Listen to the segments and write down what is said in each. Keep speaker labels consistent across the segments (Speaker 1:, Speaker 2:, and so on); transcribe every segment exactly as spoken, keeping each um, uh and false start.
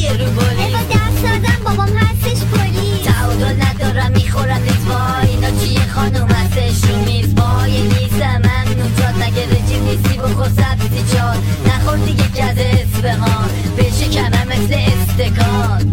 Speaker 1: رو بولی
Speaker 2: با دست دادم بابام هستش پلی
Speaker 1: تعادل ندارم میخورم نیز وای اینا چیه خانوم هستش رو میز وای نیستم ممنون جات نگه رجیم نیستی بخور سبزی جات نخور دیگه گز اسفهان بشه کمم مثل استکان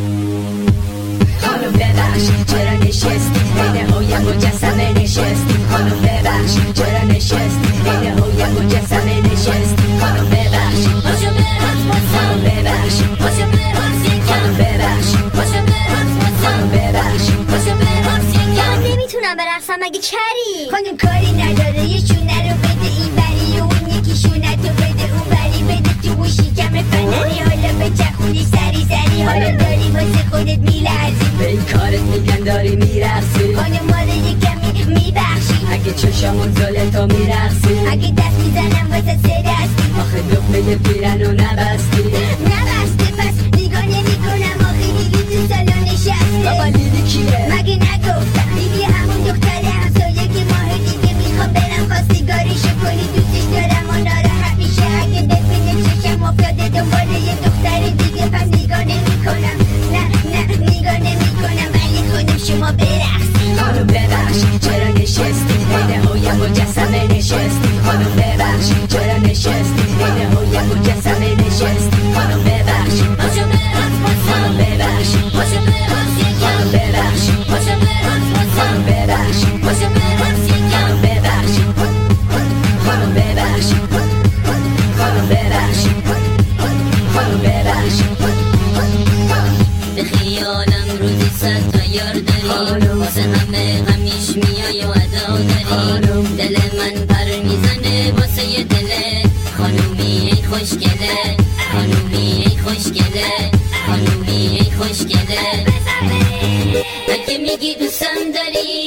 Speaker 3: خانم ببخشید چرا نشستی بین هوی مجسمه نشستی خانم ببخشید چرا نشستی بین هوی مجسمه نشستی خانم ببخشید
Speaker 1: پاشو برقص
Speaker 3: خانم
Speaker 1: باسم
Speaker 3: ببخشید
Speaker 1: پاشو برقص
Speaker 3: خانم
Speaker 1: یکم
Speaker 3: ببخشید
Speaker 1: پاشو برقص
Speaker 3: خانم
Speaker 1: باسم
Speaker 3: ببخشید
Speaker 1: پاشو برقص یکم
Speaker 2: من نمیتونم برقصم مگه کری
Speaker 4: خانم کاری نداره یه شونه رو بده این بری و اون یکی شونه تو بده اون بری بده تو اون شیکم فنری حالا به چخونی سری سری حالا داری واسه خودت میلرزی
Speaker 3: به این کارت میگن داری میرقصی
Speaker 4: خانم مال یه کمی میبخشی
Speaker 3: اگه چشامون زل تو میرقصی
Speaker 4: اگه دست میزنم واسه سه دستی
Speaker 3: آخه دکمه پیرنو نبستی
Speaker 4: نبسته پس نگاه نمی کنم آخه دیدی تو سالن نشسته
Speaker 3: بابا لیلی کیه؟
Speaker 4: مگه نگفتم لیلی همون دختره همسایه که ماه دیگه میخوام برم خواستگاریشو کنی دوستش دارم و ناراحت میشه اگه ببینه چشم افتاده دنبال یه دختر دیگه پس نگاه نمی کنم نه نه نگاه نمی کنم ولی خودم شما برقصی
Speaker 3: خانم ببخشید چرا نشستی بین هوی مجسمه نشستی خانم ببخشید چرا نشستی بین هوی مجسمه نشستی خانم ببخشید
Speaker 1: پاشو برقص
Speaker 3: خانم
Speaker 1: باسم
Speaker 3: ببخشید
Speaker 1: پاشو برقص
Speaker 3: خانم
Speaker 1: یکم
Speaker 3: ببخشید
Speaker 1: پاشو برقص
Speaker 3: خانم
Speaker 1: باسم
Speaker 3: ببخشید
Speaker 1: پاشو برقص یکم
Speaker 3: خانم ببخشید خانم ببخشید خانم ببخشید خانم ببخشید
Speaker 1: به خیالم روزی صد تا یار داری واسه همه همیش میای و ادا داری دل من پر میزنه واسه یه دله خانومی ای خوشگله خانومی ای خوشگله خانومی ای خوشگله اگه میگی دوستم داری